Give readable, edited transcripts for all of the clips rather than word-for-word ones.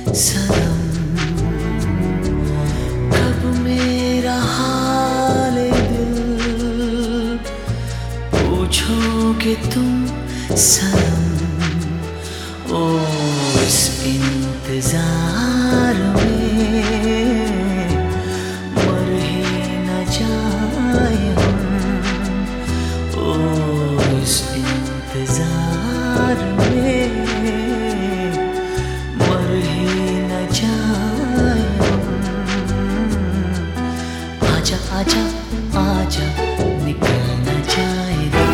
सनम, कब मेरा हाल दिल पूछोगे तुम सनम। ओ इस इंतजार में मर ही न जाए हम। ओ इस इंतजार में मर ही न जाए हम। आजा आजा आजा निकल न जाए दिल।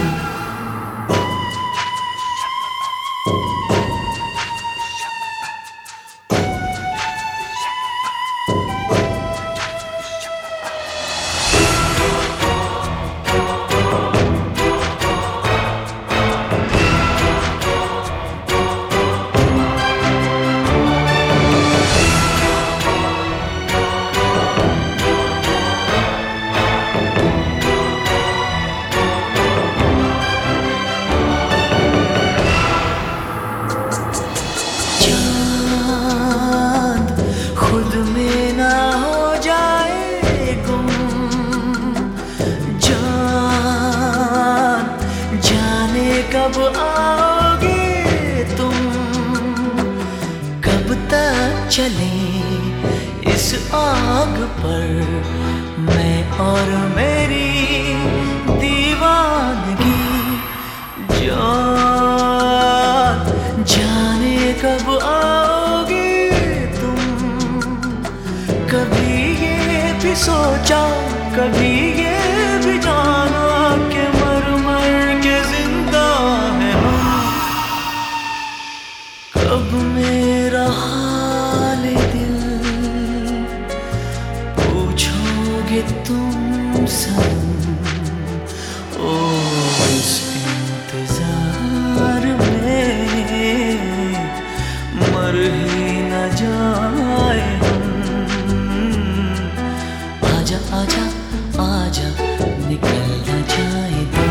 कब आओगे तुम, कब तक चले इस आग पर मैं और मेरी दीवानगी। जाने कब आओगे तुम, कभी ये भी सोचा कभी ये भी जाना कि मर मर के जिंदा है हम। कब मेरा हाल दिल पूछोगे तुम सनम। ओ इस इंतजार में मर ही न जाए हम। आजा आजा आजा निकल न जाए दिल।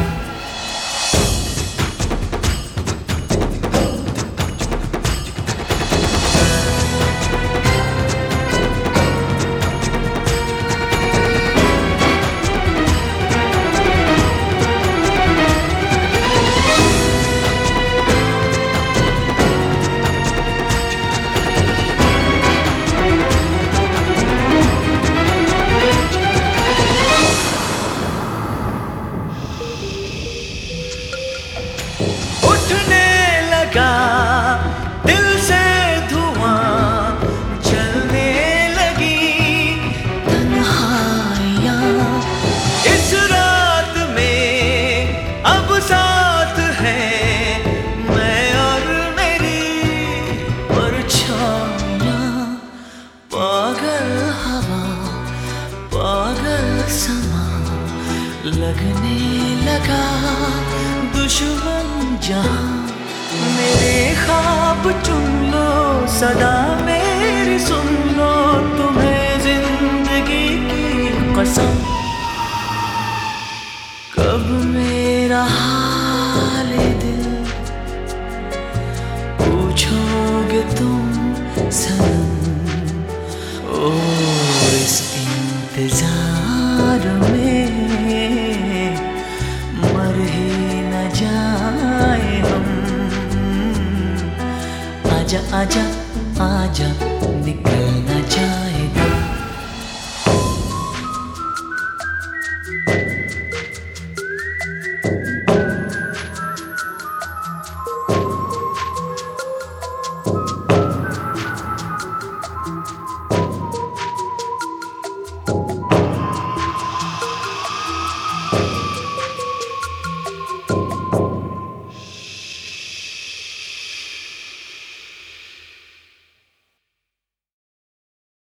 दिल से धुआं जलने लगी तन्हाइयाँ इस रात में अब साथ है मैं और मेरी परछाइयाँ। पागल हवा पागल समा लगने लगा दुश्मन जहाँ। मेरे ख्वाब चुन लो सदा मेरी सुन लो तुम्हें जिंदगी की कसम। कब मेरा हाल दिल पूछोगे तुम सनम। ओ इस इंतजार में मर ही न जाए हम। आजा आजा आजा